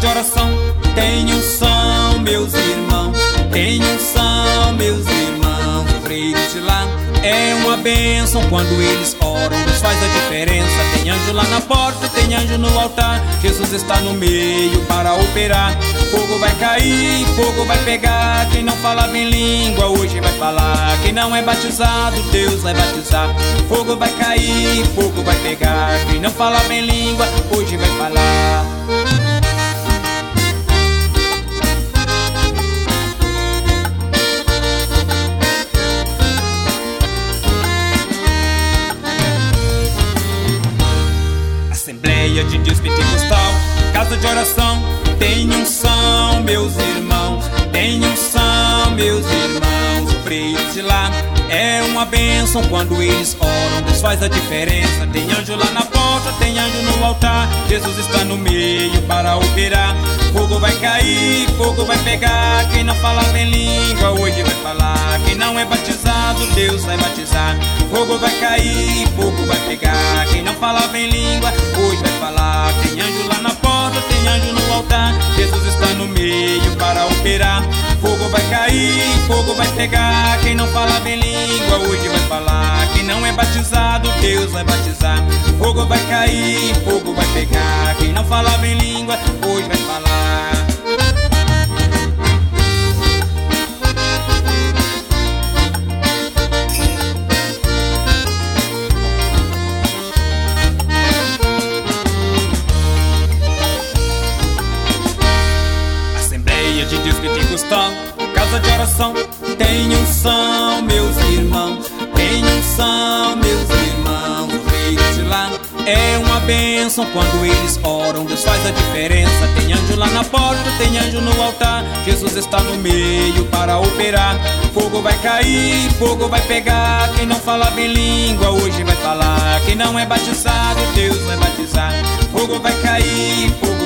de oração tem unção, meus irmãos. Tem unção, meus irmãos. Obreiros de lá é uma bênção. Quando eles oram, Deus faz a diferença. Tem anjo lá na porta, tem anjo no altar. Jesus está no meio para operar. Fogo vai cair, fogo vai pegar. Quem não falava em língua hoje vai falar. Quem não é batizado, Deus vai batizar. Fogo vai cair, fogo vai pegar. Quem não falava em língua hoje vai falar. Assembleia de Deus Pentecostal, casa de oração, tem unção, meus irmãos. Tem unção, meus irmãos. Obreiros de lá é uma bênção. Quando eles oram, Deus faz a diferença. Tem anjo lá na porta, tem anjo no altar. Jesus está no meio para operar. Fogo vai cair, fogo vai pegar. Quem não falava em língua hoje vai falar. Quem não é batizado, Deus vai batizar. Fogo vai cair, fogo vai pegar. Quem não falava em língua hoje vai falar. Tem anjo lá na porta, tem anjo no altar. Jesus está no meio para operar. Fogo vai cair, fogo vai pegar. Quem não falava em língua hoje vai falar. Quem não é batizado, Deus vai batizar. Fogo vai cair, fogo vai pegar. Quem não falava em língua hoje vai falar. Assembleia de Deus Pentecostal, casa de oração, tem unção, meus irmãos. Tem unção, meus irmãos. Obreiros de lá é uma bênção. Quando eles oram, Deus faz a diferença. Tem anjo lá na porta, tem anjo no altar. Jesus está no meio para operar. Fogo vai cair, fogo vai pegar. Quem não falava em língua hoje vai falar. Quem não é batizado, Deus vai batizar. Fogo vai cair, fogo